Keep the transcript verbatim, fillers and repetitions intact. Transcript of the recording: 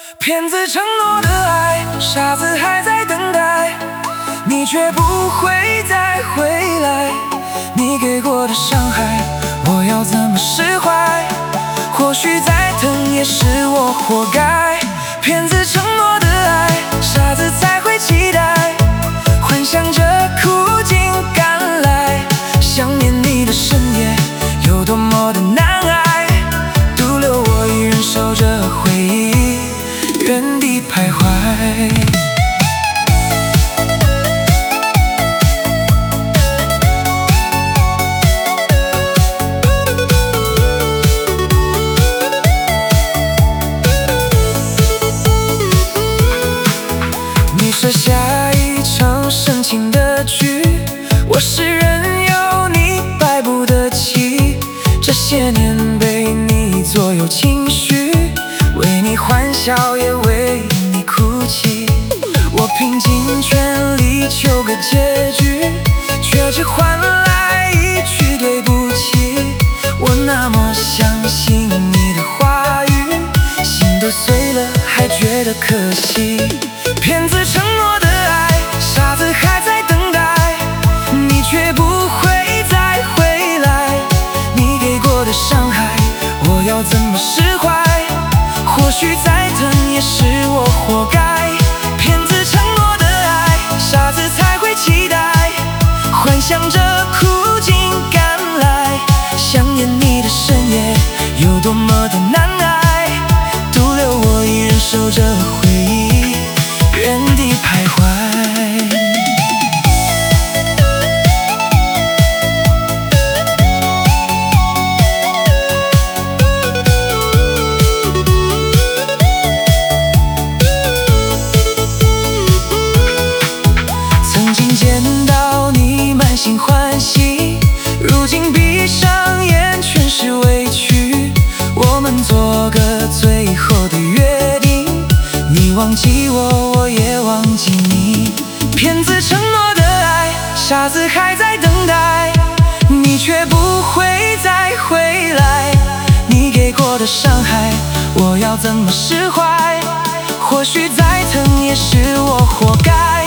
骗子承诺的爱，傻子还在等待，你却不会再回来。你给过的伤害，我要怎么释怀？或许再疼也是我活该。骗子承诺的爱，傻子才会期待，幻想着苦尽甘来。想念你的深夜有多么的难挨，独留我一人守着回忆，原地徘徊。你设下一场深情的局，我是任由你摆布的棋。这些年被你左右情绪，为你欢笑也为你哭泣。我拼尽全力求个结局，却只换来一句对不起。我那么相信你的话语，心都碎了还觉得可惜。骗子承诺的爱，傻子还在等待，你却不会再回来。你给过的伤害，我要怎么释怀？或许再疼也是我活该。骗子承诺的爱，傻子才会期待，幻想着苦尽甘来。想念你的深夜有多么的难挨，独留我一人守着回忆，原地徘徊。曾经见到你满心欢喜，如今闭上眼全是委屈。我们做个最后的约定，你忘记我，我也忘记你。骗子承诺的爱，傻子还在等待，你却不会再回来。你给过的伤害，我要怎么释怀？或许再疼也是我活该。